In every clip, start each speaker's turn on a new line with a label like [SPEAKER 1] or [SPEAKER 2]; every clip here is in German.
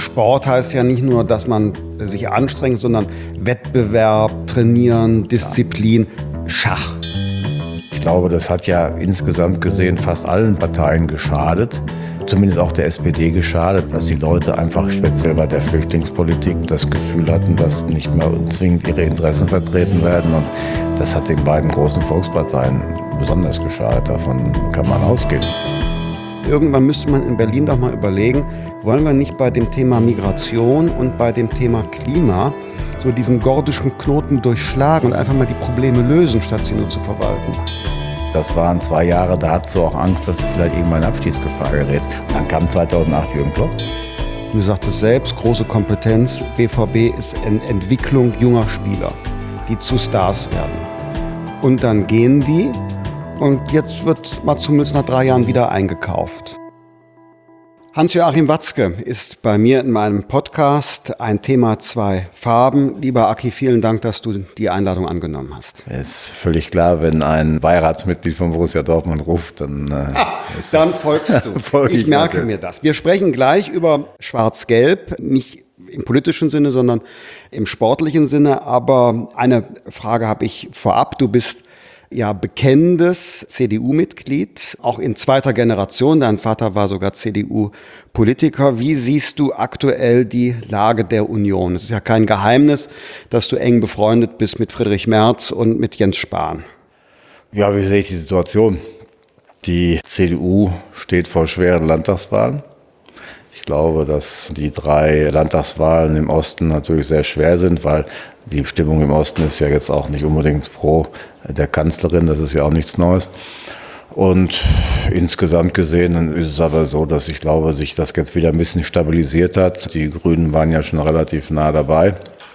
[SPEAKER 1] Sport heißt ja nicht nur, dass man sich anstrengt, sondern Wettbewerb, Trainieren, Disziplin, Schach.
[SPEAKER 2] Ich glaube, das hat ja insgesamt gesehen fast allen Parteien geschadet. Zumindest auch der SPD geschadet, dass die Leute einfach speziell bei der Flüchtlingspolitik das Gefühl hatten, dass nicht mehr zwingend ihre Interessen vertreten werden. Und das hat den beiden großen Volksparteien besonders geschadet. Davon kann man ausgehen.
[SPEAKER 1] Irgendwann müsste man in Berlin doch mal überlegen, wollen wir nicht bei dem Thema Migration und bei dem Thema Klima so diesen gordischen Knoten durchschlagen und einfach mal die Probleme lösen, statt sie nur zu verwalten.
[SPEAKER 2] Das waren 2 Jahre, da hattest du auch Angst, dass du vielleicht irgendwann in Abstiegsgefahr gerätst. Und dann kam 2008 Jürgen Klopp.
[SPEAKER 1] Du sagtest selbst, große Kompetenz. BVB ist Entwicklung junger Spieler, die zu Stars werden. Und dann gehen die und jetzt wird Mats Hummels nach 3 Jahren wieder eingekauft. Hans-Joachim Watzke ist bei mir in meinem Podcast Ein Thema, 2 Farben. Lieber Aki, vielen Dank, dass du die Einladung angenommen hast.
[SPEAKER 2] Ist völlig klar, wenn ein Beiratsmitglied von Borussia Dortmund ruft, dann
[SPEAKER 1] folgst du. Ich merke mir das. Wir sprechen gleich über Schwarz-Gelb, nicht im politischen Sinne, sondern im sportlichen Sinne. Aber eine Frage habe ich vorab. Du bist ja bekennendes CDU-Mitglied, auch in 2. Generation. Dein Vater war sogar CDU-Politiker. Wie siehst du aktuell die Lage der Union? Es ist ja kein Geheimnis, dass du eng befreundet bist mit Friedrich Merz und mit Jens Spahn.
[SPEAKER 2] Ja, wie sehe ich die Situation? Die CDU steht vor schweren Landtagswahlen. Ich glaube, dass die 3 Landtagswahlen im Osten natürlich sehr schwer sind, weil die Stimmung im Osten ist ja jetzt auch nicht unbedingt pro der Kanzlerin, das ist ja auch nichts Neues. Und insgesamt gesehen ist es aber so, dass ich glaube, sich das jetzt wieder ein bisschen stabilisiert hat. Die Grünen waren ja schon relativ nah dabei.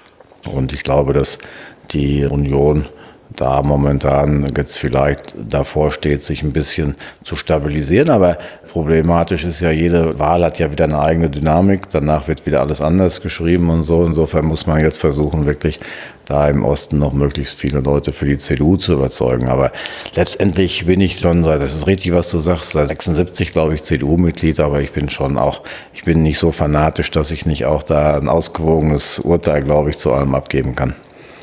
[SPEAKER 2] Und ich glaube, dass die Union da momentan jetzt vielleicht davor steht, sich ein bisschen zu stabilisieren. Aber problematisch ist ja, jede Wahl hat ja wieder eine eigene Dynamik. Danach wird wieder alles anders geschrieben und so. Insofern muss man jetzt versuchen, wirklich da im Osten noch möglichst viele Leute für die CDU zu überzeugen. Aber letztendlich bin ich schon, das ist richtig, was du sagst, seit 76, glaube ich, CDU-Mitglied. Aber ich bin nicht so fanatisch, dass ich nicht auch da ein ausgewogenes Urteil, glaube ich, zu allem abgeben kann.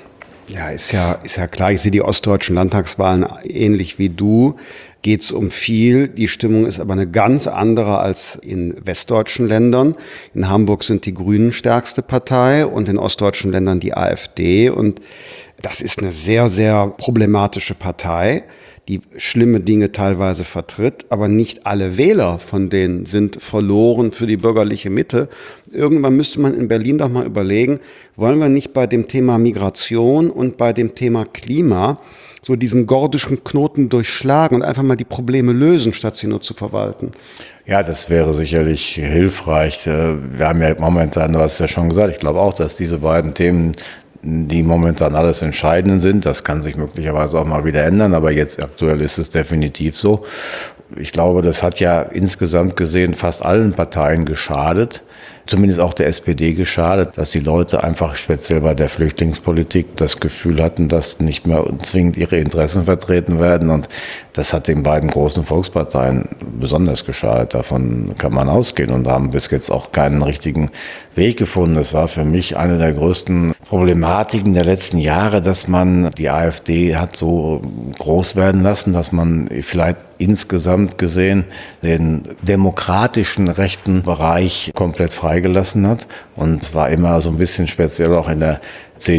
[SPEAKER 1] Ja, ist ja klar. Ich sehe die ostdeutschen Landtagswahlen ähnlich wie du. Geht's um viel. Die Stimmung ist aber eine ganz andere als in westdeutschen Ländern. In Hamburg sind die Grünen stärkste Partei und in ostdeutschen Ländern die AfD. Und das ist eine sehr, sehr problematische Partei, die schlimme Dinge teilweise vertritt, aber nicht alle Wähler von denen sind verloren für die bürgerliche Mitte. Irgendwann müsste man in Berlin doch mal überlegen, wollen wir nicht bei dem Thema Migration und bei dem Thema Klima so diesen gordischen Knoten durchschlagen und einfach mal die Probleme lösen, statt sie nur zu verwalten?
[SPEAKER 2] Ja, das wäre sicherlich hilfreich. Wir haben ja momentan, du hast ja schon gesagt, ich glaube auch, dass diese beiden Themen, die momentan alles Entscheidende sind. Das kann sich möglicherweise auch mal wieder ändern, aber jetzt aktuell ist es definitiv so. Ich glaube, das hat ja insgesamt gesehen fast allen Parteien geschadet, zumindest auch der SPD geschadet, dass die Leute einfach speziell bei der Flüchtlingspolitik das Gefühl hatten, dass nicht mehr zwingend ihre Interessen vertreten werden. Und das hat den beiden großen Volksparteien besonders geschadet. Davon kann man ausgehen und haben bis jetzt auch keinen richtigen Weg gefunden. Das war für mich eine der größten Problematiken der letzten Jahre, dass man die AfD hat so groß werden lassen, dass man vielleicht insgesamt gesehen den demokratischen rechten Bereich komplett freigelassen hat. Und es war immer so ein bisschen speziell auch in der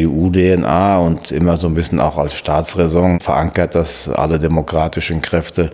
[SPEAKER 2] CDU-DNA und immer so ein bisschen auch als Staatsräson verankert, dass alle demokratischen Kräfte,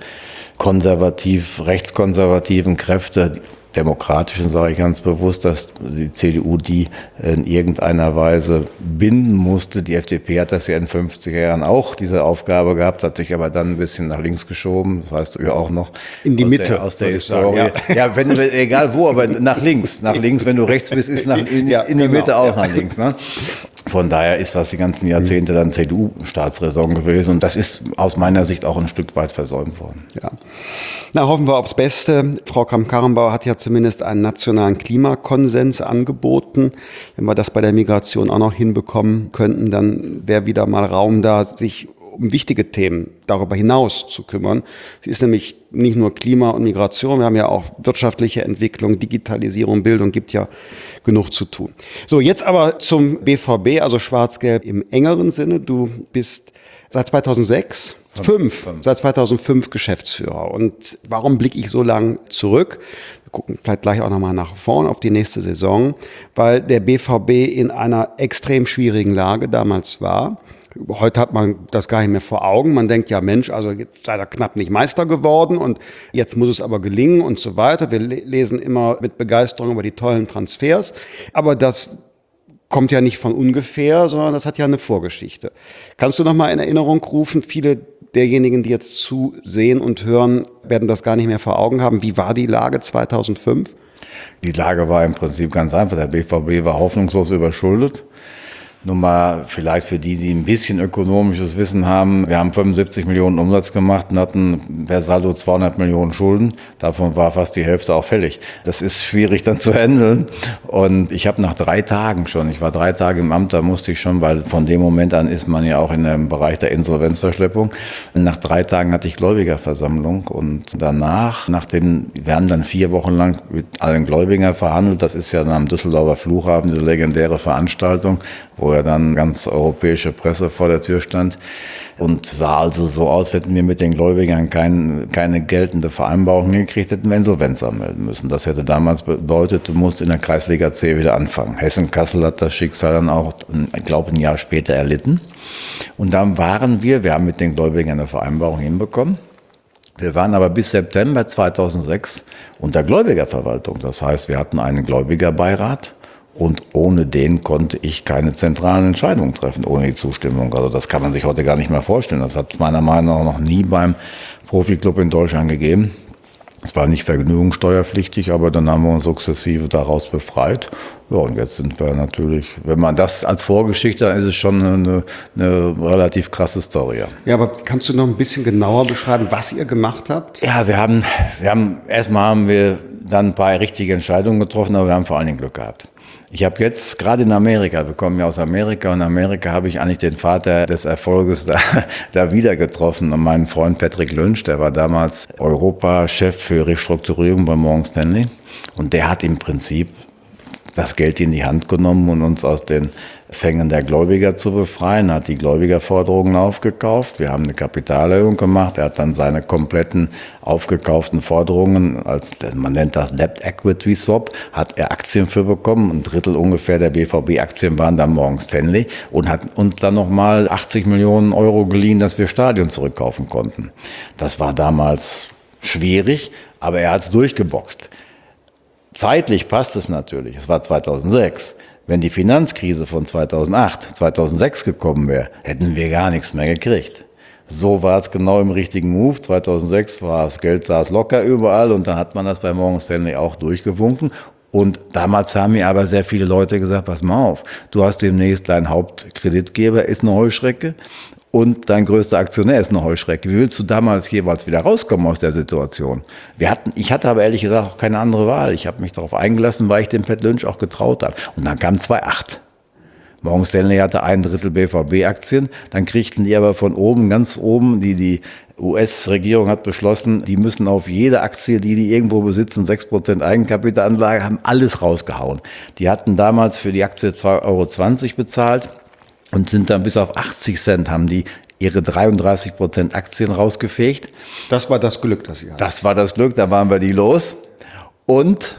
[SPEAKER 2] rechtskonservativen Kräfte, demokratischen sage ich ganz bewusst, dass die CDU die in irgendeiner Weise binden musste. Die FDP hat das ja in den 50er Jahren auch, diese Aufgabe gehabt, hat sich aber dann ein bisschen nach links geschoben, das weißt du ja auch noch.
[SPEAKER 1] In die Mitte.
[SPEAKER 2] Aus der Historie. Ja, egal wo, aber nach links. Nach links, wenn du rechts bist, ist in die Mitte auch nach links. Ne? Von daher ist das die ganzen Jahrzehnte dann CDU-Staatsräson gewesen und das ist aus meiner Sicht auch ein Stück weit versäumt worden.
[SPEAKER 1] Ja. Na, hoffen wir aufs Beste. Frau Kramp-Karrenbauer hat ja zumindest einen nationalen Klimakonsens angeboten. Wenn wir das bei der Migration auch noch hinbekommen könnten, dann wäre wieder mal Raum da, sich um wichtige Themen darüber hinaus zu kümmern. Sie ist nämlich nicht nur Klima und Migration, wir haben ja auch wirtschaftliche Entwicklung, Digitalisierung, Bildung, gibt ja genug zu tun. So, jetzt aber zum BVB, also Schwarz-Gelb im engeren Sinne. Du bist seit 2005 Geschäftsführer. Und warum blicke ich so lang zurück? Wir gucken vielleicht gleich auch nochmal nach vorn auf die nächste Saison, weil der BVB in einer extrem schwierigen Lage damals war. Heute hat man das gar nicht mehr vor Augen. Man denkt, ja Mensch, also jetzt sei er knapp nicht Meister geworden und jetzt muss es aber gelingen und so weiter. Wir lesen immer mit Begeisterung über die tollen Transfers. Aber das kommt ja nicht von ungefähr, sondern das hat ja eine Vorgeschichte. Kannst du noch mal in Erinnerung rufen, viele derjenigen, die jetzt zusehen und hören, werden das gar nicht mehr vor Augen haben. Wie war die Lage 2005?
[SPEAKER 2] Die Lage war im Prinzip ganz einfach. Der BVB war hoffnungslos überschuldet. Nur mal vielleicht für die ein bisschen ökonomisches Wissen haben. Wir haben 75 Millionen Umsatz gemacht und hatten per Saldo 200 Millionen Schulden. Davon war fast die Hälfte auch fällig. Das ist schwierig dann zu handeln. Und ich habe nach 3 Tagen schon, ich war 3 Tage im Amt, da musste ich schon, weil von dem Moment an ist man ja auch in dem Bereich der Insolvenzverschleppung. Und nach 3 Tagen hatte ich Gläubigerversammlung und danach, wir haben dann 4 Wochen lang mit allen Gläubigern verhandelt. Das ist ja dann am Düsseldorfer Flughafen, diese legendäre Veranstaltung, wo ja dann ganz europäische Presse vor der Tür stand und sah also so aus, hätten wir mit den Gläubigern keine geltende Vereinbarung hingekriegt, hätten wir Insolvenz anmelden müssen. Das hätte damals bedeutet, du musst in der Kreisliga C wieder anfangen. Hessen-Kassel hat das Schicksal dann auch, ich glaube, ein Jahr später erlitten. Und dann wir haben mit den Gläubigern eine Vereinbarung hinbekommen. Wir waren aber bis September 2006 unter Gläubigerverwaltung. Das heißt, wir hatten einen Gläubigerbeirat. Und ohne den konnte ich keine zentralen Entscheidungen treffen, ohne die Zustimmung. Also das kann man sich heute gar nicht mehr vorstellen. Das hat es meiner Meinung nach noch nie beim Profiklub in Deutschland gegeben. Es war nicht vergnügungssteuerpflichtig, aber dann haben wir uns sukzessive daraus befreit. Ja, und jetzt sind wir natürlich, wenn man das als Vorgeschichte, dann ist es schon eine relativ krasse Story.
[SPEAKER 1] Ja, aber kannst du noch ein bisschen genauer beschreiben, was ihr gemacht habt?
[SPEAKER 2] Ja, erstmal haben wir dann ein paar richtige Entscheidungen getroffen, aber wir haben vor allen Dingen Glück gehabt. Ich habe jetzt gerade in Amerika, wir kommen ja aus Amerika, und in Amerika habe ich eigentlich den Vater des Erfolges da wieder getroffen. Und meinen Freund Patrick Lynch, der war damals Europachef für Restrukturierung bei Morgan Stanley. Und der hat im Prinzip das Geld in die Hand genommen und uns aus den Fängen der Gläubiger zu befreien, hat die Gläubigerforderungen aufgekauft. Wir haben eine Kapitalerhöhung gemacht. Er hat dann seine kompletten aufgekauften Forderungen, man nennt das Debt Equity Swap, hat er Aktien für bekommen. 1/3 ungefähr der BVB-Aktien waren dann Morgan Stanley und hat uns dann nochmal 80 Millionen Euro geliehen, dass wir Stadion zurückkaufen konnten. Das war damals schwierig, aber er hat es durchgeboxt. Zeitlich passt es natürlich. Es war 2006. Wenn die Finanzkrise von 2008, 2006 gekommen wäre, hätten wir gar nichts mehr gekriegt. So war es genau im richtigen Move. 2006 war das Geld saß locker überall und dann hat man das bei Morgan Stanley auch durchgewunken. Und damals haben mir aber sehr viele Leute gesagt, pass mal auf, du hast demnächst dein Hauptkreditgeber, ist eine Heuschrecke. Und dein größter Aktionär ist eine Heuschrecke. Wie willst du damals jeweils wieder rauskommen aus der Situation? Ich hatte aber ehrlich gesagt auch keine andere Wahl. Ich habe mich darauf eingelassen, weil ich dem Pat Lynch auch getraut habe. Und dann kam 2008. Morgan Stanley hatte 1/3 BVB-Aktien. Dann kriegten die aber von oben, ganz oben, die US-Regierung hat beschlossen, die müssen auf jede Aktie, die irgendwo besitzen, 6% Eigenkapitalanlage, haben alles rausgehauen. Die hatten damals für die Aktie 2,20 € bezahlt. Und sind dann bis auf 80 Cent, haben die ihre 33% Aktien rausgefegt.
[SPEAKER 1] Das war das Glück, das sie hatten.
[SPEAKER 2] Das war das Glück, da waren wir die los. Und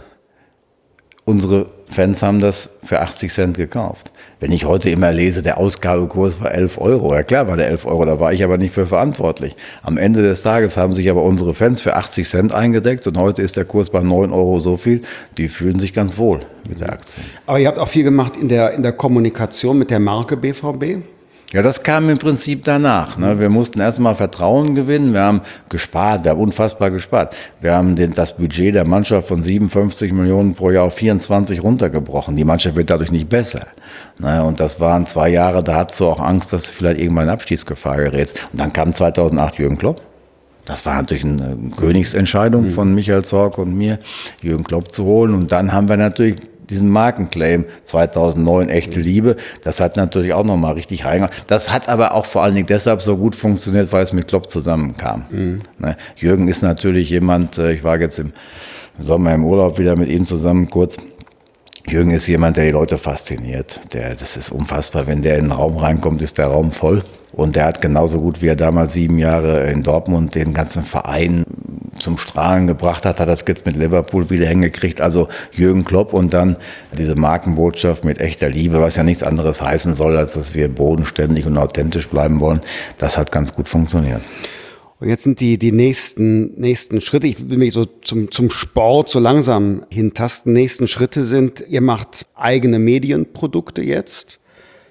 [SPEAKER 2] unsere Fans haben das für 80 Cent gekauft. Wenn ich heute immer lese, der Ausgabekurs war 11 €. Ja klar war der 11 €, da war ich aber nicht für verantwortlich. Am Ende des Tages haben sich aber unsere Fans für 80 Cent eingedeckt und heute ist der Kurs bei 9 € so viel. Die fühlen sich ganz wohl mit der Aktie.
[SPEAKER 1] Aber ihr habt auch viel gemacht in der Kommunikation mit der Marke BVB?
[SPEAKER 2] Ja, das kam im Prinzip danach. Ne? Wir mussten erstmal Vertrauen gewinnen. Wir haben gespart, wir haben unfassbar gespart. Wir haben das Budget der Mannschaft von 57 Millionen pro Jahr auf 24 runtergebrochen. Die Mannschaft wird dadurch nicht besser. Ne? Und das waren 2 Jahre, da hattest du auch Angst, dass du vielleicht irgendwann in Abstiegsgefahr gerätst. Und dann kam 2008 Jürgen Klopp. Das war natürlich eine Königsentscheidung von Michael Zorc und mir, Jürgen Klopp zu holen. Und dann haben wir natürlich diesen Markenclaim 2009, echte Liebe, das hat natürlich auch nochmal richtig reingegangen. Das hat aber auch vor allen Dingen deshalb so gut funktioniert, weil es mit Klopp zusammenkam. Ne? Jürgen ist natürlich jemand, ich war jetzt im Sommer im Urlaub wieder mit ihm zusammen kurz. Jürgen ist jemand, der die Leute fasziniert. Das ist unfassbar. Wenn der in den Raum reinkommt, ist der Raum voll. Und der hat genauso gut, wie er damals 7 Jahre in Dortmund den ganzen Verein zum Strahlen gebracht hat, hat das jetzt mit Liverpool wieder hingekriegt. Also Jürgen Klopp und dann diese Markenbotschaft mit echter Liebe, was ja nichts anderes heißen soll, als dass wir bodenständig und authentisch bleiben wollen. Das hat ganz gut funktioniert.
[SPEAKER 1] Und jetzt sind die nächsten Schritte, ich will mich so zum Sport so langsam hintasten. Nächsten Schritte sind, ihr macht eigene Medienprodukte jetzt,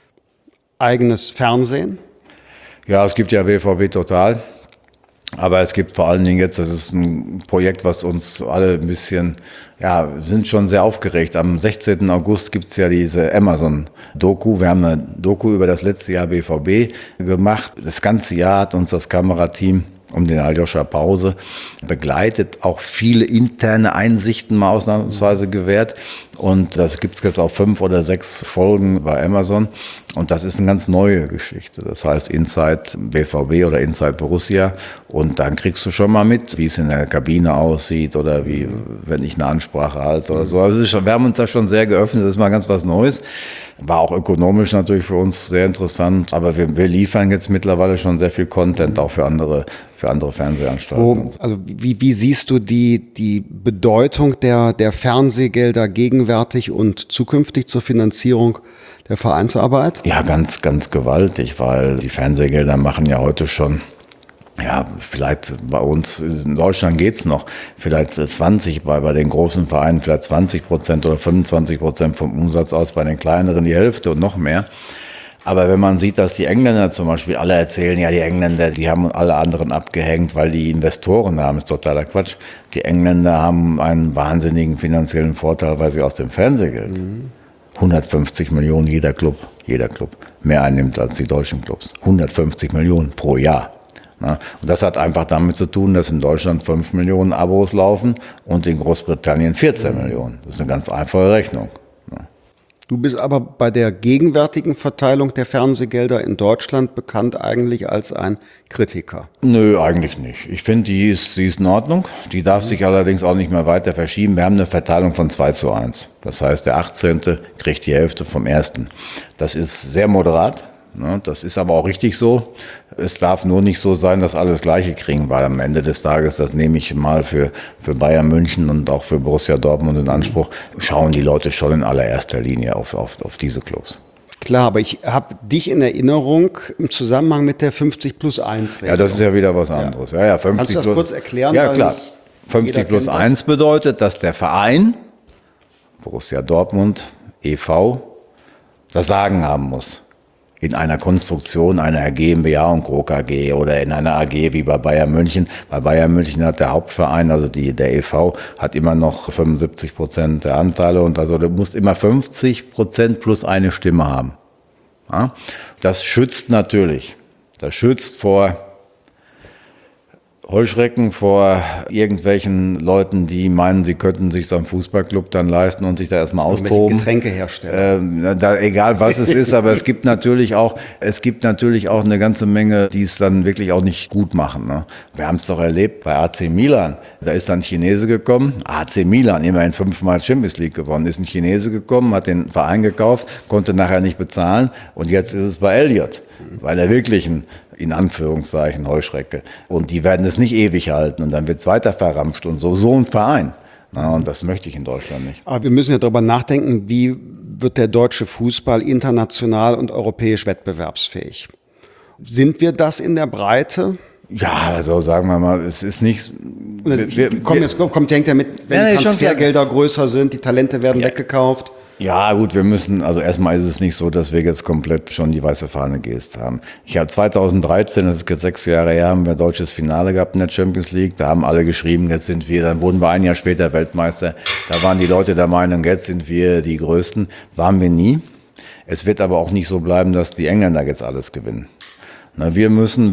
[SPEAKER 1] eigenes Fernsehen.
[SPEAKER 2] Ja, es gibt ja BVB Total, aber es gibt vor allen Dingen jetzt, das ist ein Projekt, was uns alle ein bisschen, ja, sind schon sehr aufgeregt. Am 16. August gibt es ja diese Amazon-Doku. Wir haben eine Doku über das letzte Jahr BVB gemacht. Das ganze Jahr hat uns das Kamerateam um den Aljoscha Pause begleitet, auch viele interne Einsichten mal ausnahmsweise gewährt. Und das gibt es jetzt auch 5 oder 6 Folgen bei Amazon. Und das ist eine ganz neue Geschichte. Das heißt Inside BVB oder Inside Borussia. Und dann kriegst du schon mal mit, wie es in der Kabine aussieht oder wie, wenn ich eine Ansprache halte oder so. Also wir haben uns da schon sehr geöffnet. Das ist mal ganz was Neues. War auch ökonomisch natürlich für uns sehr interessant. Aber wir liefern jetzt mittlerweile schon sehr viel Content auch für andere Fernsehanstalten.
[SPEAKER 1] Also wie siehst du die Bedeutung der Fernsehgelder gegenwärtig und zukünftig zur Finanzierung der Vereinsarbeit?
[SPEAKER 2] Ja, ganz, ganz gewaltig, weil die Fernsehgelder machen ja heute schon, ja, vielleicht bei uns in Deutschland geht's noch, vielleicht 20, bei den großen Vereinen vielleicht 20% oder 25% vom Umsatz aus, bei den kleineren die Hälfte und noch mehr. Aber wenn man sieht, dass die Engländer zum Beispiel alle erzählen, ja, die Engländer, die haben alle anderen abgehängt, weil die Investoren haben, ist totaler Quatsch. Die Engländer haben einen wahnsinnigen finanziellen Vorteil, weil sie aus dem Fernsehgeld 150 Millionen jeder Club mehr einnimmt als die deutschen Clubs. 150 Millionen pro Jahr. Und das hat einfach damit zu tun, dass in Deutschland 5 Millionen Abos laufen und in Großbritannien 14 Millionen. Das ist eine ganz einfache Rechnung.
[SPEAKER 1] Du bist aber bei der gegenwärtigen Verteilung der Fernsehgelder in Deutschland bekannt eigentlich als ein Kritiker.
[SPEAKER 2] Nö, eigentlich nicht. Ich finde, die ist in Ordnung. Die darf sich allerdings auch nicht mehr weiter verschieben. Wir haben eine Verteilung von 2:1. Das heißt, der 18. kriegt die Hälfte vom 1. Das ist sehr moderat. Das ist aber auch richtig so. Es darf nur nicht so sein, dass alle das Gleiche kriegen, weil am Ende des Tages, das nehme ich mal für Bayern München und auch für Borussia Dortmund in Anspruch, schauen die Leute schon in allererster Linie auf diese Clubs.
[SPEAKER 1] Klar, aber ich habe dich in Erinnerung im Zusammenhang mit der 50+1-Regelung.
[SPEAKER 2] Ja, das ist ja wieder was anderes. Ja, 50
[SPEAKER 1] Kannst du das kurz erklären?
[SPEAKER 2] Ja, klar. 50+1 bedeutet, dass der Verein, Borussia Dortmund e.V., das Sagen haben muss. In einer Konstruktion einer GmbH und Co. KG oder in einer AG wie bei Bayern München. Bei Bayern München hat der Hauptverein, also der e.V., hat immer noch 75% der Anteile und also du musst immer 50% plus eine Stimme haben. Ja? Das schützt natürlich. Das schützt vor Heuschrecken, vor irgendwelchen Leuten, die meinen, sie könnten sich so einen Fußballclub dann leisten und sich da erstmal austoben.
[SPEAKER 1] Getränkehersteller.
[SPEAKER 2] Egal was es ist, aber es gibt natürlich auch eine ganze Menge, die es dann wirklich auch nicht gut machen. Ne? Wir haben es doch erlebt bei AC Milan. Da ist dann ein Chinese gekommen, AC Milan, immerhin 5-mal Champions League gewonnen, ist ein Chinese gekommen, hat den Verein gekauft, konnte nachher nicht bezahlen und jetzt ist es bei Elliott, weil er wirklich in Anführungszeichen Heuschrecke. Und die werden es nicht ewig halten und dann wird es weiter verramscht und so ein Verein. Na, und das möchte ich in Deutschland nicht.
[SPEAKER 1] Aber wir müssen ja darüber nachdenken, wie wird der deutsche Fußball international und europäisch wettbewerbsfähig? Sind wir das in der Breite?
[SPEAKER 2] Ja, also sagen wir mal, es ist nicht...
[SPEAKER 1] Hängt ja mit, wenn die Transfergelder größer sind, die Talente werden weggekauft.
[SPEAKER 2] Ja gut, also erstmal ist es nicht so, dass wir jetzt komplett schon die weiße Fahne gehisst haben. Ich habe 2013, das ist jetzt 6 Jahre her, haben wir ein deutsches Finale gehabt in der Champions League. Da haben alle geschrieben, jetzt sind wir, dann wurden wir ein Jahr später Weltmeister. Da waren die Leute der Meinung, jetzt sind wir die Größten. Waren wir nie. Es wird aber auch nicht so bleiben, dass die Engländer jetzt alles gewinnen. Wir müssen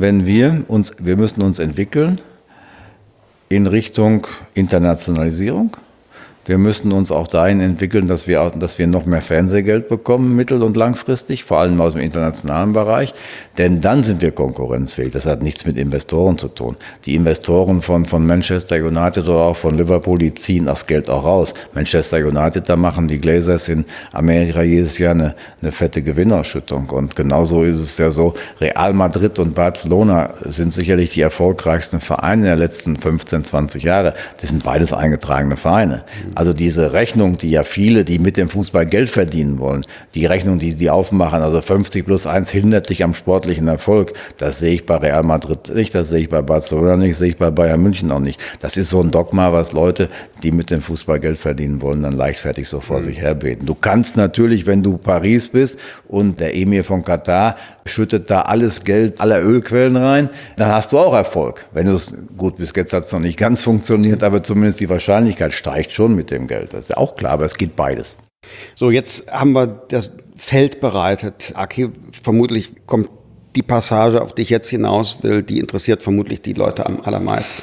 [SPEAKER 2] uns entwickeln in Richtung Internationalisierung. Wir müssen uns auch dahin entwickeln, dass wir noch mehr Fernsehgeld bekommen, mittel- und langfristig, vor allem aus dem internationalen Bereich. Denn dann sind wir konkurrenzfähig. Das hat nichts mit Investoren zu tun. Die Investoren von Manchester United oder auch von Liverpool, die ziehen das Geld auch raus. Manchester United, da machen die Glazers in Amerika jedes Jahr eine fette Gewinnausschüttung. Und genauso ist es ja so, Real Madrid und Barcelona sind sicherlich die erfolgreichsten Vereine der letzten 15, 20 Jahre. Das sind beides eingetragene Vereine. Also diese Rechnung, die ja viele, die mit dem Fußball Geld verdienen wollen, die Rechnung, die aufmachen, also 50+1 hindert dich am sportlichen Erfolg, das sehe ich bei Real Madrid nicht, das sehe ich bei Barcelona nicht, das sehe ich bei Bayern München auch nicht. Das ist so ein Dogma, was Leute, die mit dem Fußball Geld verdienen wollen, dann leichtfertig so vor sich herbeten. Du kannst natürlich, wenn du Paris bist und der Emir von Katar schüttet da alles Geld aller Ölquellen rein, dann hast du auch Erfolg. Wenn du es, gut, bis jetzt hat es noch nicht ganz funktioniert, aber zumindest die Wahrscheinlichkeit steigt schon mit dem Geld. Das ist ja auch klar, aber es geht beides.
[SPEAKER 1] So, jetzt haben wir das Feld bereitet. Aki, vermutlich kommt die Passage, auf die ich jetzt hinaus will, die interessiert vermutlich die Leute am allermeisten.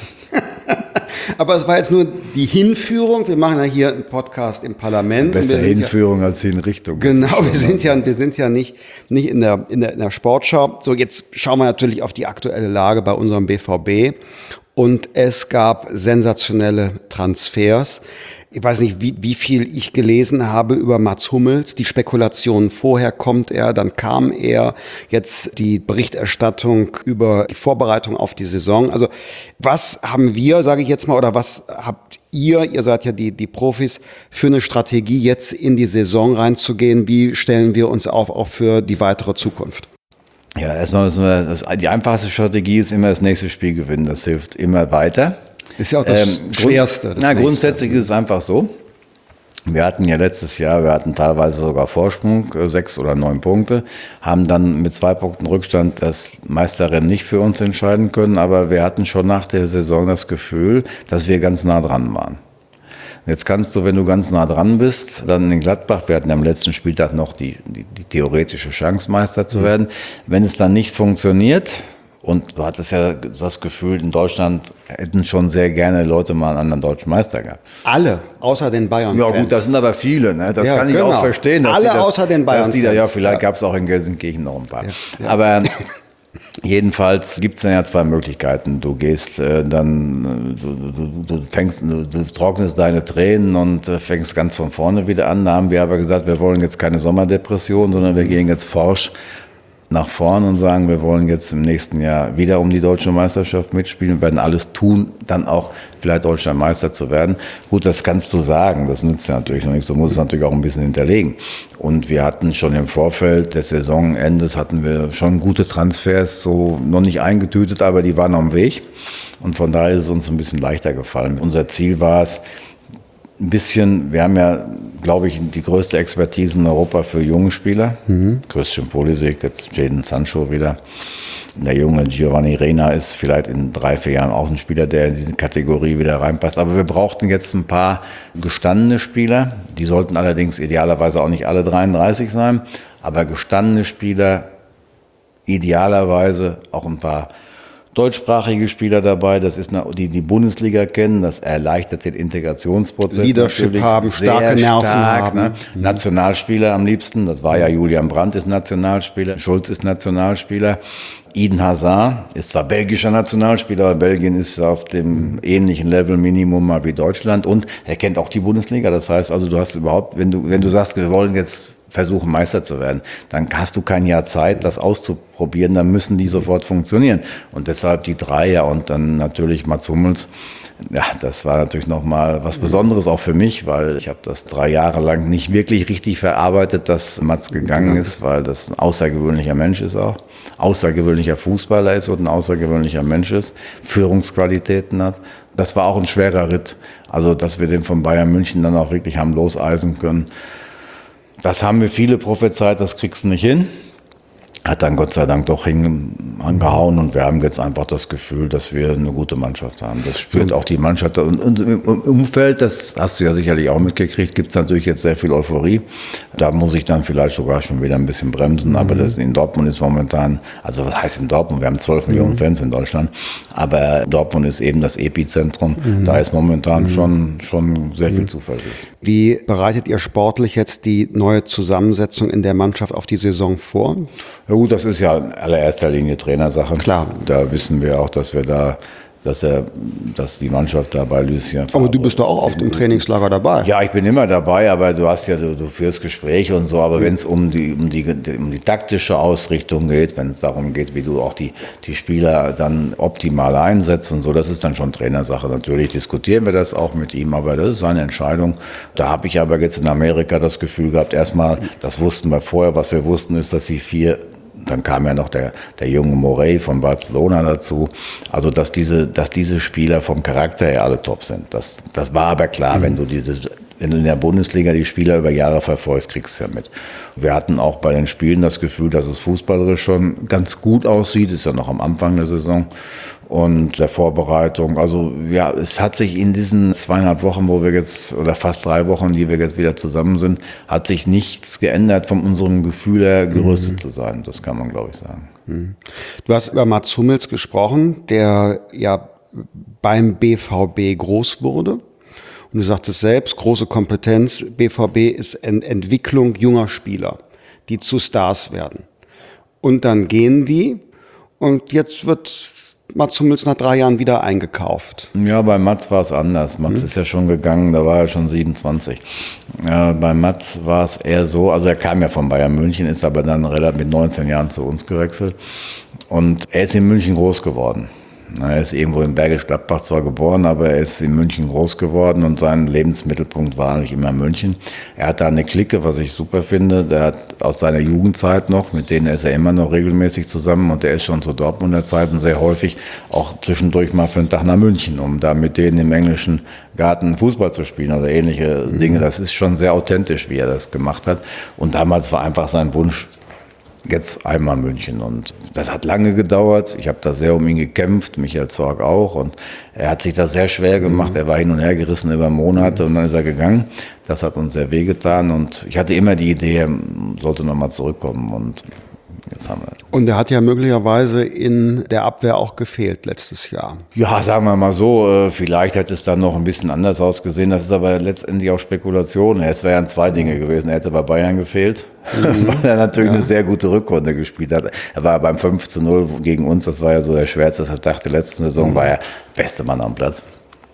[SPEAKER 1] Aber es war jetzt nur die Hinführung. Wir machen ja hier einen Podcast im Parlament.
[SPEAKER 2] Besser Hinführung als Hinrichtung.
[SPEAKER 1] Genau, wir sind ja nicht in der Sportschau. So, jetzt schauen wir natürlich auf die aktuelle Lage bei unserem BVB. Und es gab sensationelle Transfers. Ich weiß nicht, wie viel ich gelesen habe über Mats Hummels. Die Spekulationen vorher, kommt er, dann kam er. Jetzt die Berichterstattung über die Vorbereitung auf die Saison. Also was haben wir, sage ich jetzt mal, oder was habt ihr seid ja die Profis, für eine Strategie, jetzt in die Saison reinzugehen? Wie stellen wir uns auf, auch für die weitere Zukunft?
[SPEAKER 2] Ja, erstmal müssen wir, die einfachste Strategie ist immer das nächste Spiel gewinnen. Das hilft immer weiter.
[SPEAKER 1] Ist ja auch das Schwerste.
[SPEAKER 2] Grundsätzlich ist es einfach so. Wir hatten ja letztes Jahr, teilweise sogar Vorsprung, 6 oder 9 Punkte, haben dann mit 2 Punkten Rückstand das Meisterrennen nicht für uns entscheiden können, aber wir hatten schon nach der Saison das Gefühl, dass wir ganz nah dran waren. Jetzt kannst du, wenn du ganz nah dran bist, dann in Gladbach, wir hatten ja am letzten Spieltag noch die theoretische Chance, Meister zu werden. Wenn es dann nicht funktioniert, und du hattest ja das Gefühl, in Deutschland hätten schon sehr gerne Leute mal einen anderen deutschen Meister gehabt.
[SPEAKER 1] Alle, außer den Bayern.
[SPEAKER 2] Ja gut, das sind aber viele, ne? Das kann ich auch verstehen.
[SPEAKER 1] Alle außer den Bayern.
[SPEAKER 2] Ja, vielleicht gab es auch in Gelsenkirchen noch ein paar. Ja. Aber jedenfalls gibt es dann ja 2 Möglichkeiten. Du gehst du trocknest deine Tränen und fängst ganz von vorne wieder an. Da haben wir aber gesagt, wir wollen jetzt keine Sommerdepression, sondern wir gehen jetzt forsch nach vorn und sagen, wir wollen jetzt im nächsten Jahr wieder um die deutsche Meisterschaft mitspielen, werden alles tun, dann auch vielleicht deutscher Meister zu werden. Gut, das kannst du sagen, das nützt ja natürlich noch nichts, du musst es natürlich auch ein bisschen hinterlegen. Und wir hatten schon im Vorfeld des Saisonendes hatten wir schon gute Transfers, so noch nicht eingetütet, aber die waren am Weg. Und von daher ist es uns ein bisschen leichter gefallen. Unser Ziel war es, ein bisschen, wir haben ja, glaube ich, die größte Expertise in Europa für junge Spieler. Christian Pulisic, jetzt Jadon Sancho wieder. Der junge Giovanni Reyna ist vielleicht in 3, 4 Jahren auch ein Spieler, der in diese Kategorie wieder reinpasst. Aber wir brauchten jetzt ein paar gestandene Spieler. Die sollten allerdings idealerweise auch nicht alle 33 sein. Aber gestandene Spieler, idealerweise auch ein paar deutschsprachige Spieler dabei, das ist die Bundesliga kennen, das erleichtert den Integrationsprozess.
[SPEAKER 1] Leadership haben, starke Nerven haben.
[SPEAKER 2] Ne? Nationalspieler am liebsten, das war ja Julian Brandt ist Nationalspieler, Schulz ist Nationalspieler. Eden Hazard ist zwar belgischer Nationalspieler, aber Belgien ist auf dem ähnlichen Level Minimum mal wie Deutschland und er kennt auch die Bundesliga. Das heißt also, du hast überhaupt, wenn du sagst, wir wollen jetzt versuchen, Meister zu werden, dann hast du kein Jahr Zeit, das auszuprobieren, dann müssen die sofort funktionieren. Und deshalb die Dreier und dann natürlich Mats Hummels. Ja, das war natürlich nochmal was Besonderes auch für mich, weil ich habe das 3 Jahre lang nicht wirklich richtig verarbeitet, dass Mats gegangen ist, weil das ein außergewöhnlicher Mensch ist auch, außergewöhnlicher Fußballer ist und ein außergewöhnlicher Mensch ist, Führungsqualitäten hat. Das war auch ein schwerer Ritt, also dass wir den von Bayern München dann auch wirklich haben loseisen können. Das haben mir viele prophezeit, das kriegst du nicht hin. hat dann Gott sei Dank doch angehauen und wir haben jetzt einfach das Gefühl, dass wir eine gute Mannschaft haben. Das spürt auch die Mannschaft. Und im Umfeld, das hast du ja sicherlich auch mitgekriegt, gibt es natürlich jetzt sehr viel Euphorie. Da muss ich dann vielleicht sogar schon wieder ein bisschen bremsen, aber das in Dortmund ist momentan, also was heißt in Dortmund? Wir haben 12 Millionen Fans in Deutschland, aber Dortmund ist eben das Epizentrum. Da ist momentan schon sehr viel Zuversicht.
[SPEAKER 1] Wie bereitet ihr sportlich jetzt die neue Zusammensetzung in der Mannschaft auf die Saison vor?
[SPEAKER 2] Ja gut, das ist ja in allererster Linie Trainersache.
[SPEAKER 1] Klar.
[SPEAKER 2] Da wissen wir auch, dass die Mannschaft da bei Lucien.
[SPEAKER 1] Aber du bist doch auch oft im Trainingslager dabei.
[SPEAKER 2] Ja, ich bin immer dabei, aber du führst Gespräche und so, aber wenn es um die taktische Ausrichtung geht, wenn es darum geht, wie du auch die Spieler dann optimal einsetzt und so, das ist dann schon Trainersache. Natürlich diskutieren wir das auch mit ihm, aber das ist seine Entscheidung. Da habe ich aber jetzt in Amerika das Gefühl gehabt, erstmal, das wussten wir vorher, was wir wussten ist, dass dann kam ja noch der junge Morey von Barcelona dazu. Also, dass diese Spieler vom Charakter her alle top sind. Das war aber klar, wenn du in der Bundesliga die Spieler über Jahre verfolgst, kriegst du ja mit. Wir hatten auch bei den Spielen das Gefühl, dass es fußballerisch schon ganz gut aussieht. Ist ja noch am Anfang der Saison. Und der Vorbereitung. Also ja, es hat sich in diesen 2,5 Wochen, oder fast 3 Wochen, die wir jetzt wieder zusammen sind, hat sich nichts geändert von unserem Gefühl her, gerüstet zu sein. Das kann man, glaube ich, sagen.
[SPEAKER 1] Du hast über Mats Hummels gesprochen, der ja beim BVB groß wurde. Und du sagtest selbst, große Kompetenz. BVB ist Entwicklung junger Spieler, die zu Stars werden. Und dann gehen die und jetzt wird Mats Hummels nach 3 Jahren wieder eingekauft.
[SPEAKER 2] Ja, bei Mats war es anders. Mats ist ja schon gegangen, da war er schon 27. Bei Mats war es eher so, also er kam ja von Bayern München, ist aber dann relativ mit 19 Jahren zu uns gewechselt. Und er ist in München groß geworden. Er ist irgendwo in Bergisch Gladbach zwar geboren, aber er ist in München groß geworden und sein Lebensmittelpunkt war eigentlich immer München. Er hat da eine Clique, was ich super finde. Der hat aus seiner Jugendzeit noch, mit denen ist er immer noch regelmäßig zusammen und der ist schon zu Dortmunder Zeiten sehr häufig auch zwischendurch mal für einen Tag nach München, um da mit denen im englischen Garten Fußball zu spielen oder ähnliche Dinge. Das ist schon sehr authentisch, wie er das gemacht hat. Und damals war einfach sein Wunsch, jetzt einmal München und das hat lange gedauert. Ich habe da sehr um ihn gekämpft, Michael Zorc auch und er hat sich da sehr schwer gemacht. Er war hin und her gerissen über Monate und dann ist er gegangen. Das hat uns sehr wehgetan und ich hatte immer die Idee, er sollte nochmal zurückkommen und jetzt haben wir.
[SPEAKER 1] Und er hat ja möglicherweise in der Abwehr auch gefehlt letztes Jahr.
[SPEAKER 2] Ja, sagen wir mal so, vielleicht hätte es dann noch ein bisschen anders ausgesehen. Das ist aber letztendlich auch Spekulation. Es wären 2 Dinge gewesen. Er hätte bei Bayern gefehlt, weil er natürlich eine sehr gute Rückrunde gespielt hat. Er war beim 5:0 gegen uns, das war ja so der schwerste Tag der letzten Saison, war er beste Mann am Platz.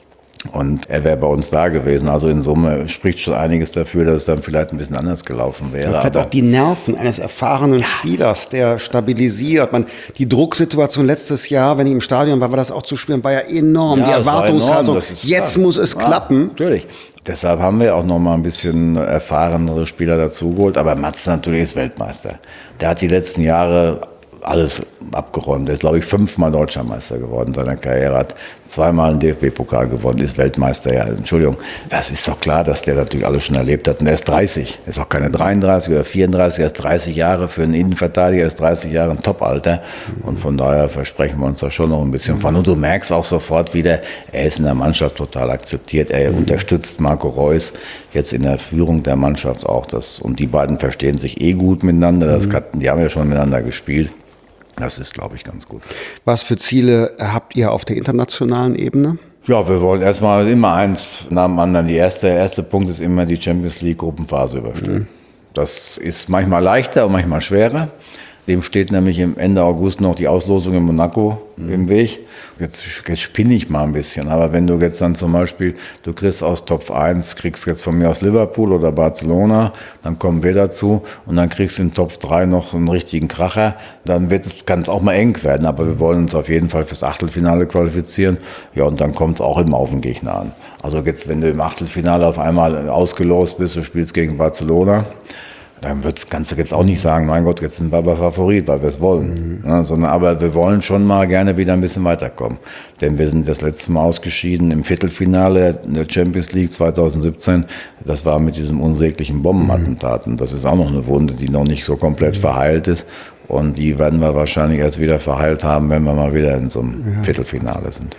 [SPEAKER 2] Und er wäre bei uns da gewesen. Also in Summe spricht schon einiges dafür, dass es dann vielleicht ein bisschen anders gelaufen wäre.
[SPEAKER 1] Er hat auch die Nerven eines erfahrenen Spielers, der stabilisiert. Die Drucksituation letztes Jahr, wenn ich im Stadion war das auch zu spüren, war ja enorm. Die Erwartungshaltung, jetzt muss es klappen.
[SPEAKER 2] Natürlich. Deshalb haben wir auch noch mal ein bisschen erfahrenere Spieler dazugeholt. Aber Mats natürlich ist Weltmeister. Der hat die letzten Jahre alles abgeräumt. Er ist, glaube ich, 5-mal Deutscher geworden in seiner Karriere, hat 2-mal einen DFB-Pokal gewonnen, ist Weltmeister. Ja, Entschuldigung, das ist doch klar, dass der natürlich alles schon erlebt hat. Und er ist 30, er ist auch keine 33 oder 34, er ist 30 Jahre für einen Innenverteidiger, er ist 30 Jahre ein Top-Alter. Und von daher versprechen wir uns da schon noch ein bisschen von. Und du merkst auch sofort wieder, er ist in der Mannschaft total akzeptiert. Er unterstützt Marco Reus jetzt in der Führung der Mannschaft auch. Und die beiden verstehen sich gut miteinander. Die haben ja schon miteinander gespielt. Das ist, glaube ich, ganz gut.
[SPEAKER 1] Was für Ziele habt ihr auf der internationalen Ebene?
[SPEAKER 2] Ja, wir wollen erstmal immer eins nach dem anderen. Der erste Punkt ist immer die Champions League Gruppenphase überstehen. Das ist manchmal leichter und manchmal schwerer. Dem steht nämlich im Ende August noch die Auslosung in Monaco im Weg. Jetzt spinne ich mal ein bisschen, aber wenn du jetzt dann zum Beispiel, du kriegst aus Top 1, kriegst jetzt von mir aus Liverpool oder Barcelona, dann kommen wir dazu und dann kriegst du in Top 3 noch einen richtigen Kracher, dann kann es auch mal eng werden, aber wir wollen uns auf jeden Fall fürs Achtelfinale qualifizieren. Ja, und dann kommt es auch immer auf den Gegner an. Also jetzt, wenn du im Achtelfinale auf einmal ausgelost bist, du spielst gegen Barcelona, dann kannst du jetzt auch nicht sagen, mein Gott, jetzt sind wir aber Favorit, weil wir es wollen. Ja, aber wir wollen schon mal gerne wieder ein bisschen weiterkommen. Denn wir sind das letzte Mal ausgeschieden im Viertelfinale der Champions League 2017. Das war mit diesem unsäglichen Bombenattentat. Und das ist auch noch eine Wunde, die noch nicht so komplett verheilt ist. Und die werden wir wahrscheinlich erst wieder verheilt haben, wenn wir mal wieder in so einem Viertelfinale sind.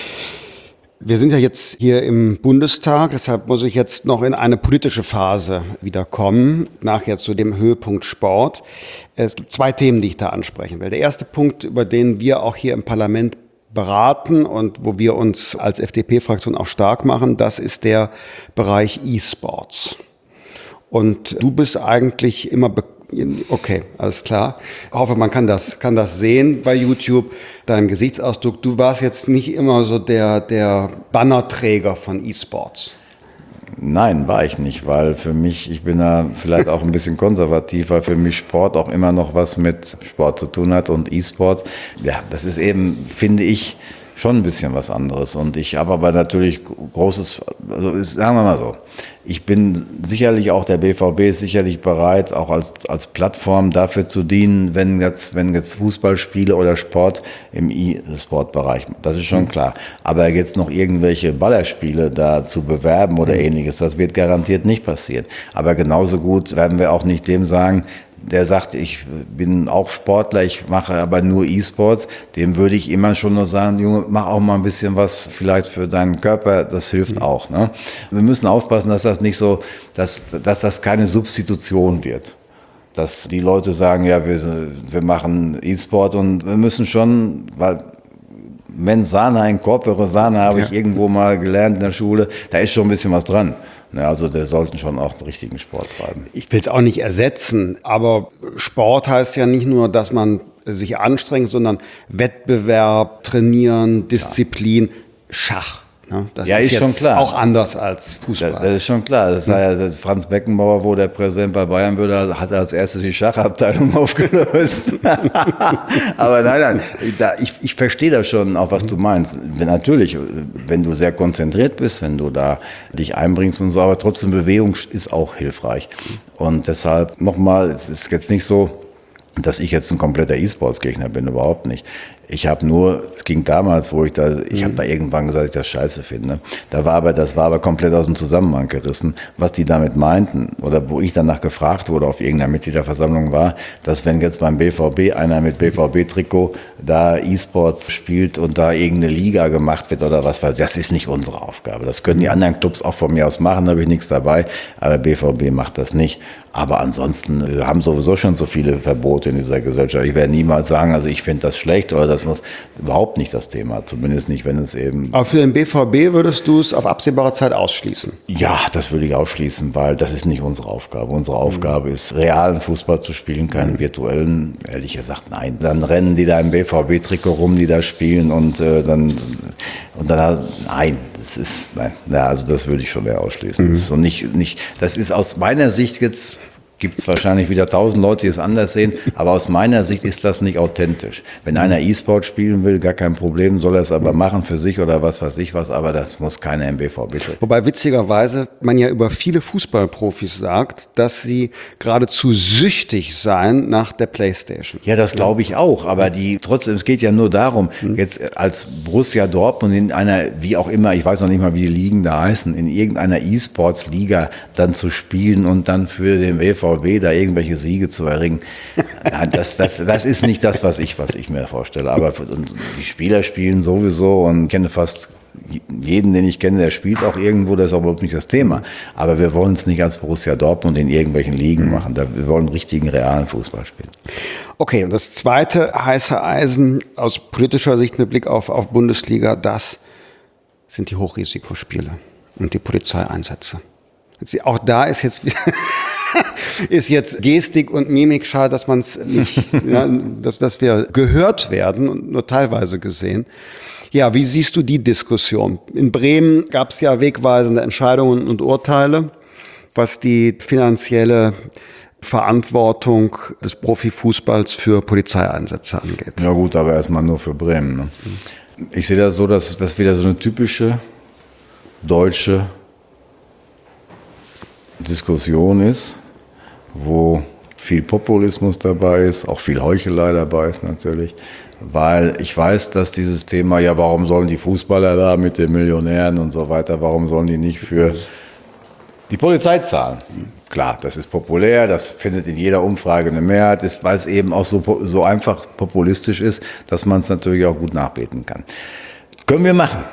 [SPEAKER 1] Wir sind ja jetzt hier im Bundestag, deshalb muss ich jetzt noch in eine politische Phase wieder kommen, nachher zu dem Höhepunkt Sport. Es gibt 2 Themen, die ich da ansprechen will. Der erste Punkt, über den wir auch hier im Parlament beraten und wo wir uns als FDP-Fraktion auch stark machen, das ist der Bereich E-Sports. Und du bist eigentlich immer okay, alles klar. Ich hoffe, man kann das sehen bei YouTube, deinem Gesichtsausdruck. Du warst jetzt nicht immer so der Bannerträger von E-Sports.
[SPEAKER 2] Nein, war ich nicht, weil für mich, ich bin da vielleicht auch ein bisschen konservativ, weil für mich Sport auch immer noch was mit Sport zu tun hat und E-Sport, ja, das ist eben, finde ich, schon ein bisschen was anderes. Und ich habe aber natürlich großes, also sagen wir mal so, ich bin sicherlich auch, der BVB ist sicherlich bereit, auch als Plattform dafür zu dienen, wenn jetzt Fußballspiele oder Sport im E-Sport-Bereich, das ist schon klar. Aber jetzt noch irgendwelche Ballerspiele da zu bewerben oder ähnliches, das wird garantiert nicht passieren. Aber genauso gut werden wir auch nicht dem sagen, der sagt, ich bin auch Sportler, ich mache aber nur E-Sports, dem würde ich immer schon nur sagen, Junge, mach auch mal ein bisschen was vielleicht für deinen Körper, das hilft auch. Ne? Wir müssen aufpassen, dass das nicht so, dass das keine Substitution wird. Dass die Leute sagen, ja, wir machen E-Sport und wir müssen schon, weil Mens sana in corpore sana habe ich irgendwo mal gelernt in der Schule, da ist schon ein bisschen was dran. Ja, also der sollten schon auch den richtigen Sport treiben.
[SPEAKER 1] Ich will es auch nicht ersetzen, aber Sport heißt ja nicht nur, dass man sich anstrengt, sondern Wettbewerb, Trainieren, Disziplin, Schach. Ne? Das
[SPEAKER 2] ist jetzt schon klar.
[SPEAKER 1] Auch anders als Fußball.
[SPEAKER 2] Das ist schon klar. Das war ja das Franz Beckenbauer, wo der Präsident bei Bayern würde, hat er als erstes die Schachabteilung aufgelöst. Aber nein, ich verstehe das schon, auch was du meinst. Natürlich, wenn du sehr konzentriert bist, wenn du da dich einbringst und so, aber trotzdem Bewegung ist auch hilfreich. Und deshalb nochmal, es ist jetzt nicht so, dass ich jetzt ein kompletter E-Sports-Gegner bin, überhaupt nicht. Ich habe nur, es ging damals, ich habe da irgendwann gesagt, dass ich das scheiße finde. Das war aber komplett aus dem Zusammenhang gerissen, was die damit meinten. Oder wo ich danach gefragt wurde, auf irgendeiner Mitgliederversammlung war, dass wenn jetzt beim BVB einer mit BVB-Trikot da E-Sports spielt und da irgendeine Liga gemacht wird oder was weiß ich, das ist nicht unsere Aufgabe. Das können die anderen Clubs auch von mir aus machen, da habe ich nichts dabei, aber BVB macht das nicht. Aber ansonsten wir haben sowieso schon so viele Verbote in dieser Gesellschaft. Ich werde niemals sagen, also ich finde das schlecht oder das muss überhaupt nicht das Thema. Zumindest nicht, wenn es eben...
[SPEAKER 1] Aber für den BVB würdest du es auf absehbare Zeit ausschließen?
[SPEAKER 2] Ja, das würde ich ausschließen, weil das ist nicht unsere Aufgabe. Unsere Aufgabe ist, realen Fußball zu spielen, keinen virtuellen. Ehrlich gesagt, nein. Dann rennen die da im BVB-Trikot rum, die da spielen und dann nein. Ja, also das würde ich schon eher ausschließen. Das ist so nicht, das ist aus meiner Sicht jetzt, gibt es wahrscheinlich wieder 1000 Leute, die es anders sehen, aber aus meiner Sicht ist das nicht authentisch. Wenn einer E-Sport spielen will, gar kein Problem, soll er es aber machen für sich oder was weiß ich was, aber das muss keiner im BVB tun.
[SPEAKER 1] Wobei witzigerweise man ja über viele Fußballprofis sagt, dass sie geradezu süchtig seien nach der Playstation.
[SPEAKER 2] Ja, das glaube ich auch, aber trotzdem, es geht ja nur darum, jetzt als Borussia Dortmund in einer, wie auch immer, ich weiß noch nicht mal, wie die Ligen da heißen, in irgendeiner E-Sports-Liga dann zu spielen und dann für den BVB da irgendwelche Siege zu erringen. Das ist nicht das, was ich mir vorstelle. Aber die Spieler spielen sowieso und ich kenne fast jeden, den ich kenne, der spielt auch irgendwo, das ist überhaupt nicht das Thema. Aber wir wollen es nicht als Borussia Dortmund in irgendwelchen Ligen machen. Wir wollen richtigen, realen Fußball spielen.
[SPEAKER 1] Okay, und das zweite heiße Eisen aus politischer Sicht mit Blick auf Bundesliga, das sind die Hochrisikospiele und die Polizeieinsätze. Auch da ist jetzt Gestik und Mimik schade, dass man es nicht, dass wir gehört werden und nur teilweise gesehen. Ja, wie siehst du die Diskussion? In Bremen gab es ja wegweisende Entscheidungen und Urteile, was die finanzielle Verantwortung des Profifußballs für Polizeieinsätze angeht.
[SPEAKER 2] Ja gut, aber erstmal nur für Bremen. Ne? Ich sehe das so, dass das wieder so eine typische deutsche Diskussion ist, wo viel Populismus dabei ist, auch viel Heuchelei dabei ist natürlich, weil ich weiß, dass dieses Thema, ja, warum sollen die Fußballer da mit den Millionären und so weiter, warum sollen die nicht für die Polizei zahlen? Klar, das ist populär, das findet in jeder Umfrage eine Mehrheit, weil es eben auch so einfach populistisch ist, dass man es natürlich auch gut nachbeten kann. Können wir machen.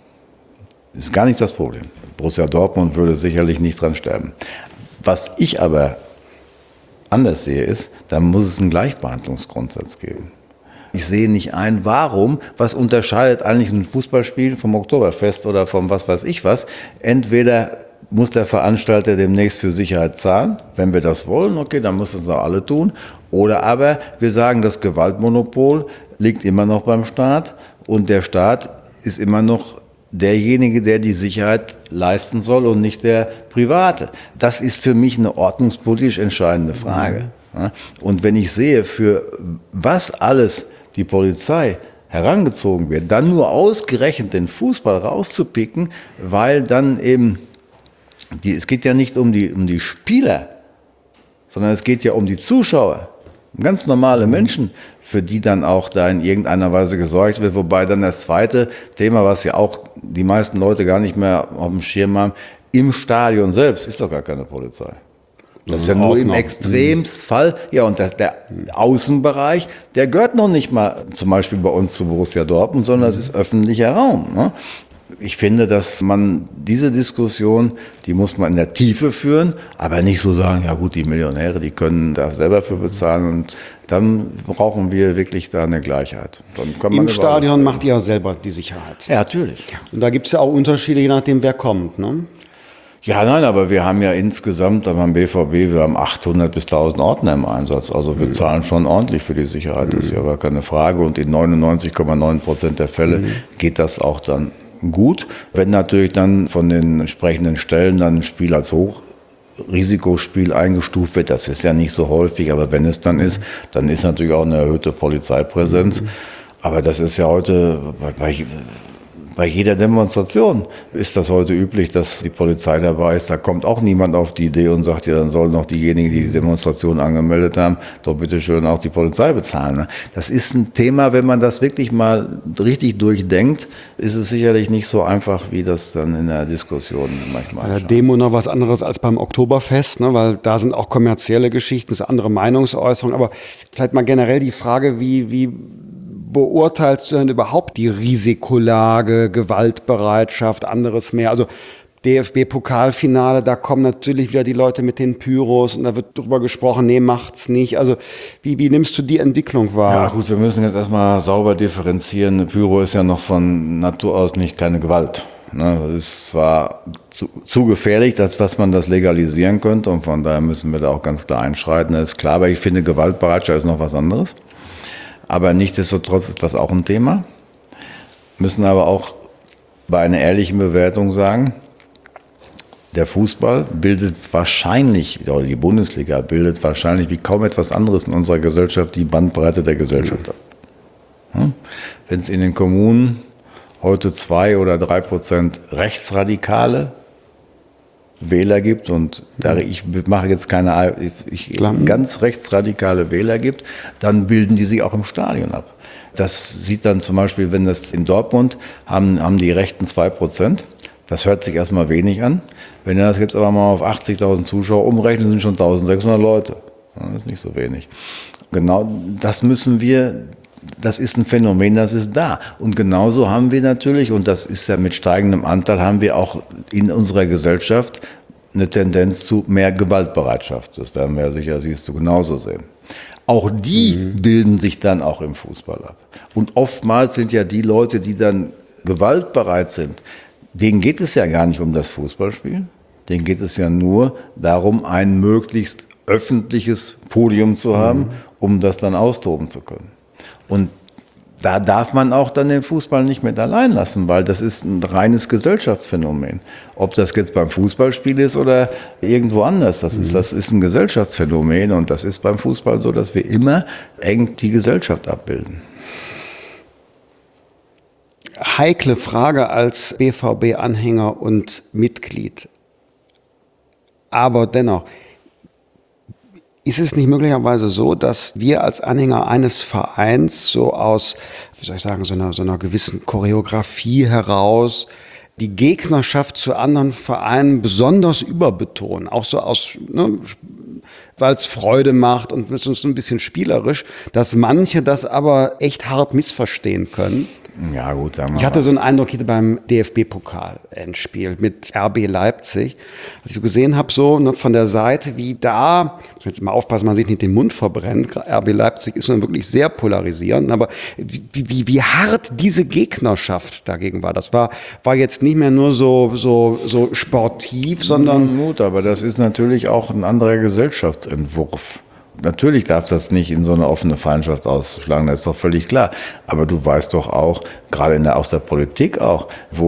[SPEAKER 2] Ist gar nicht das Problem. Borussia Dortmund würde sicherlich nicht dran sterben. Was ich aber anders sehe, ist, da muss es einen Gleichbehandlungsgrundsatz geben. Ich sehe nicht ein, was unterscheidet eigentlich ein Fußballspiel vom Oktoberfest oder vom was weiß ich was. Entweder muss der Veranstalter demnächst für Sicherheit zahlen. Wenn wir das wollen, okay, dann müssen es auch alle tun. Oder aber wir sagen, das Gewaltmonopol liegt immer noch beim Staat und der Staat ist immer noch derjenige, der die Sicherheit leisten soll und nicht der Private. Das ist für mich eine ordnungspolitisch entscheidende Frage. Und wenn ich sehe, für was alles die Polizei herangezogen wird, dann nur ausgerechnet den Fußball rauszupicken, weil dann eben es geht ja nicht um die Spieler, sondern es geht ja um die Zuschauer, um ganz normale Menschen, für die dann auch da in irgendeiner Weise gesorgt wird. Wobei dann das zweite Thema, was ja auch die meisten Leute gar nicht mehr auf dem Schirm haben, im Stadion selbst ist doch gar keine Polizei. Das ist ja nur im Extremfall. Ja, und der Außenbereich, der gehört noch nicht mal zum Beispiel bei uns zu Borussia Dortmund, sondern das ist öffentlicher Raum. Ne? Ich finde, dass man diese Diskussion, die muss man in der Tiefe führen, aber nicht so sagen, ja gut, die Millionäre, die können da selber für bezahlen und dann brauchen wir wirklich da eine Gleichheit. Dann kann man
[SPEAKER 1] im Stadion macht ihr ja selber die Sicherheit.
[SPEAKER 2] Ja, natürlich.
[SPEAKER 1] Und da gibt es ja auch Unterschiede, je nachdem, wer kommt, ne?
[SPEAKER 2] Ja, nein, aber wir haben ja insgesamt beim BVB, wir haben 800 bis 1000 Ordner im Einsatz. Also wir zahlen schon ordentlich für die Sicherheit, das ist ja gar keine Frage. Und in 99,9% der Fälle geht das auch dann gut. Wenn natürlich dann von den entsprechenden Stellen dann ein Spiel als Hochrisikospiel eingestuft wird, das ist ja nicht so häufig, aber wenn es dann ist natürlich auch eine erhöhte Polizeipräsenz. Aber das ist ja heute bei jeder Demonstration ist das heute üblich, dass die Polizei dabei ist. Da kommt auch niemand auf die Idee und sagt, ja, dann sollen doch diejenigen, die die Demonstration angemeldet haben, doch bitte schön auch die Polizei bezahlen. Das ist ein Thema, wenn man das wirklich mal richtig durchdenkt, ist es sicherlich nicht so einfach, wie das dann in der Diskussion manchmal
[SPEAKER 1] Bei der Demo noch was anderes als beim Oktoberfest, ne? Weil da sind auch kommerzielle Geschichten, das ist andere Meinungsäußerung. Aber vielleicht mal generell die Frage, wie beurteilst du denn überhaupt die Risikolage, Gewaltbereitschaft, anderes mehr? Also DFB-Pokalfinale, da kommen natürlich wieder die Leute mit den Pyros und da wird drüber gesprochen, nee, macht's nicht. Also wie nimmst du die Entwicklung wahr?
[SPEAKER 2] Ja gut, wir müssen jetzt erstmal sauber differenzieren. Eine Pyro ist ja noch von Natur aus nicht keine Gewalt. Das ist zwar zu gefährlich, als dass man das legalisieren könnte und von daher müssen wir da auch ganz klar einschreiten, das ist klar, aber ich finde, Gewaltbereitschaft ist noch was anderes. Aber nichtsdestotrotz ist das auch ein Thema. Müssen aber auch bei einer ehrlichen Bewertung sagen, der Fußball bildet wahrscheinlich, oder die Bundesliga bildet wahrscheinlich wie kaum etwas anderes in unserer Gesellschaft die Bandbreite der Gesellschaft ab. Wenn es in den Kommunen heute 2% oder 3% rechtsradikale Wähler gibt und ich mache jetzt ganz rechtsradikale Wähler gibt, dann bilden die sich auch im Stadion ab. Das sieht dann zum Beispiel, wenn das in Dortmund haben die Rechten 2%. Das hört sich erstmal wenig an. Wenn er das jetzt aber mal auf 80.000 Zuschauer umrechnet, sind schon 1.600 Leute. Das ist nicht so wenig. Genau, das ist ein Phänomen, das ist da. Und genauso haben wir natürlich, und das ist ja mit steigendem Anteil, haben wir auch in unserer Gesellschaft eine Tendenz zu mehr Gewaltbereitschaft. Das werden wir ja sicher, siehst du, genauso sehen. Auch die bilden sich dann auch im Fußball ab. Und oftmals sind ja die Leute, die dann gewaltbereit sind, denen geht es ja gar nicht um das Fußballspiel. Denen geht es ja nur darum, ein möglichst öffentliches Podium zu haben, um das dann austoben zu können. Und da darf man auch dann den Fußball nicht mit allein lassen, weil das ist ein reines Gesellschaftsphänomen. Ob das jetzt beim Fußballspiel ist oder irgendwo anders, das ist ein Gesellschaftsphänomen und das ist beim Fußball so, dass wir immer eng die Gesellschaft abbilden.
[SPEAKER 1] Heikle Frage als BVB-Anhänger und Mitglied. Aber dennoch, ist es nicht möglicherweise so, dass wir als Anhänger eines Vereins so aus, wie soll ich sagen, so einer gewissen Choreografie heraus die Gegnerschaft zu anderen Vereinen besonders überbetonen. Auch so weil es Freude macht und es ist so ein bisschen spielerisch, dass manche das aber echt hart missverstehen können.
[SPEAKER 2] Ja, gut, sagen wir
[SPEAKER 1] Ich hatte so einen Eindruck hier beim DFB-Pokal-Endspiel mit RB Leipzig, als ich so gesehen habe, von der Seite, wie da, ich muss jetzt mal aufpassen, man sich nicht den Mund verbrennt, RB Leipzig ist nun wirklich sehr polarisierend, aber wie hart diese Gegnerschaft dagegen war. Das war jetzt nicht mehr nur so sportiv, sondern...
[SPEAKER 2] Gut, aber das ist natürlich auch ein anderer Gesellschaftsentwurf. Natürlich darf das nicht in so eine offene Feindschaft ausschlagen, das ist doch völlig klar. Aber du weißt doch auch, gerade aus der Politik auch,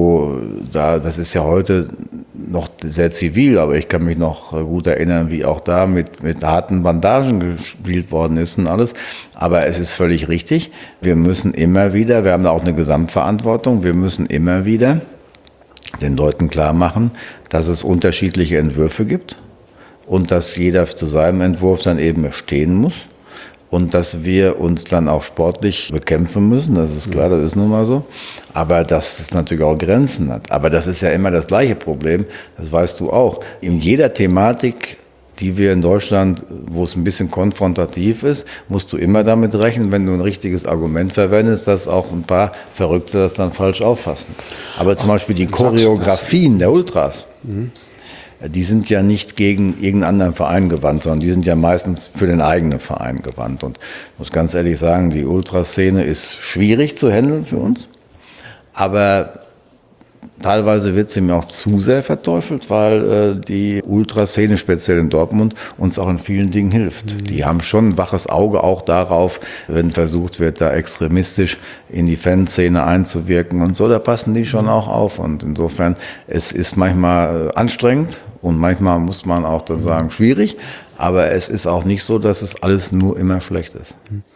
[SPEAKER 2] das ist ja heute noch sehr zivil, aber ich kann mich noch gut erinnern, wie auch da mit harten Bandagen gespielt worden ist und alles. Aber es ist völlig richtig, wir müssen immer wieder, wir haben da auch eine Gesamtverantwortung, wir müssen immer wieder den Leuten klar machen, dass es unterschiedliche Entwürfe gibt. Und dass jeder zu seinem Entwurf dann eben stehen muss und dass wir uns dann auch sportlich bekämpfen müssen, das ist klar, das ist nun mal so, aber dass es natürlich auch Grenzen hat. Aber das ist ja immer das gleiche Problem, das weißt du auch. In jeder Thematik, die wir in Deutschland, wo es ein bisschen konfrontativ ist, musst du immer damit rechnen, wenn du ein richtiges Argument verwendest, dass auch ein paar Verrückte das dann falsch auffassen. Aber zum Beispiel die Choreografien der Ultras, die sind ja nicht gegen irgendeinen anderen Verein gewandt, sondern die sind ja meistens für den eigenen Verein gewandt. Und ich muss ganz ehrlich sagen, die Ultraszene ist schwierig zu handeln für uns. Aber teilweise wird sie mir auch zu sehr verteufelt, weil die Ultraszene, speziell in Dortmund, uns auch in vielen Dingen hilft. Die haben schon ein waches Auge auch darauf, wenn versucht wird, da extremistisch in die Fanszene einzuwirken und so, da passen die schon auch auf. Und insofern, es ist manchmal anstrengend und manchmal muss man auch dann sagen, schwierig, aber es ist auch nicht so, dass es alles nur immer schlecht ist.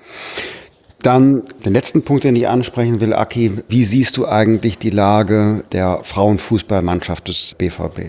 [SPEAKER 1] Dann den letzten Punkt, den ich ansprechen will, Aki, wie siehst du eigentlich die Lage der Frauenfußballmannschaft des BVB?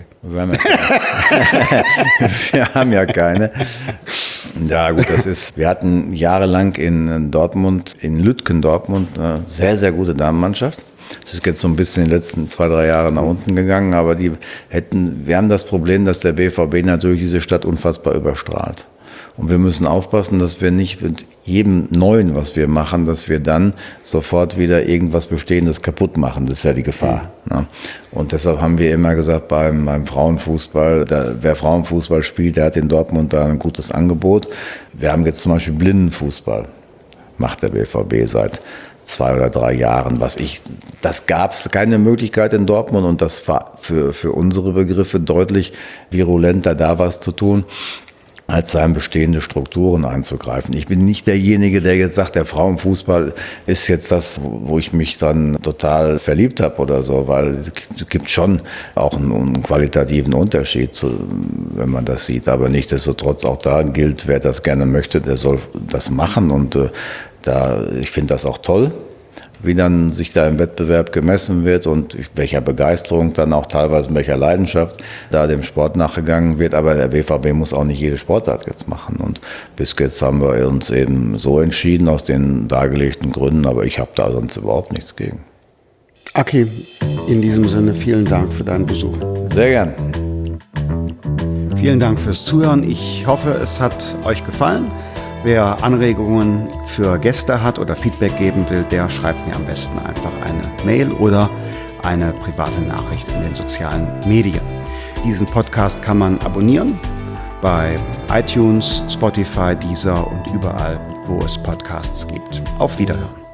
[SPEAKER 2] Wir haben ja keine. Ja gut, wir hatten jahrelang in Dortmund, in Lütken Dortmund, eine sehr, sehr gute Damenmannschaft. Das ist jetzt so ein bisschen in den letzten 2-3 Jahren nach unten gegangen, aber wir haben das Problem, dass der BVB natürlich diese Stadt unfassbar überstrahlt. Und wir müssen aufpassen, dass wir nicht mit jedem Neuen, was wir machen, dass wir dann sofort wieder irgendwas Bestehendes kaputt machen. Das ist ja die Gefahr. Ne? Und deshalb haben wir immer gesagt, beim Frauenfußball, wer Frauenfußball spielt, der hat in Dortmund da ein gutes Angebot. Wir haben jetzt zum Beispiel Blindenfußball, macht der BVB seit 2 oder 3 Jahren. Das gab es keine Möglichkeit in Dortmund und das war für unsere Begriffe deutlich virulenter, da was zu tun, als in bestehende Strukturen einzugreifen. Ich bin nicht derjenige, der jetzt sagt, der Frauenfußball ist jetzt das, wo ich mich dann total verliebt habe oder so, weil es gibt schon auch einen qualitativen Unterschied, wenn man das sieht. Aber nichtsdestotrotz auch da gilt, wer das gerne möchte, der soll das machen. Und ich finde das auch toll, wie dann sich da im Wettbewerb gemessen wird und welcher Begeisterung dann auch teilweise, welcher Leidenschaft da dem Sport nachgegangen wird. Aber der BVB muss auch nicht jede Sportart jetzt machen. Und bis jetzt haben wir uns eben so entschieden aus den dargelegten Gründen, aber ich habe da sonst überhaupt nichts gegen.
[SPEAKER 1] Aki, in diesem Sinne vielen Dank für deinen Besuch.
[SPEAKER 2] Sehr gern.
[SPEAKER 1] Vielen Dank fürs Zuhören. Ich hoffe, es hat euch gefallen. Wer Anregungen für Gäste hat oder Feedback geben will, der schreibt mir am besten einfach eine Mail oder eine private Nachricht in den sozialen Medien. Diesen Podcast kann man abonnieren bei iTunes, Spotify, Deezer und überall, wo es Podcasts gibt. Auf Wiederhören.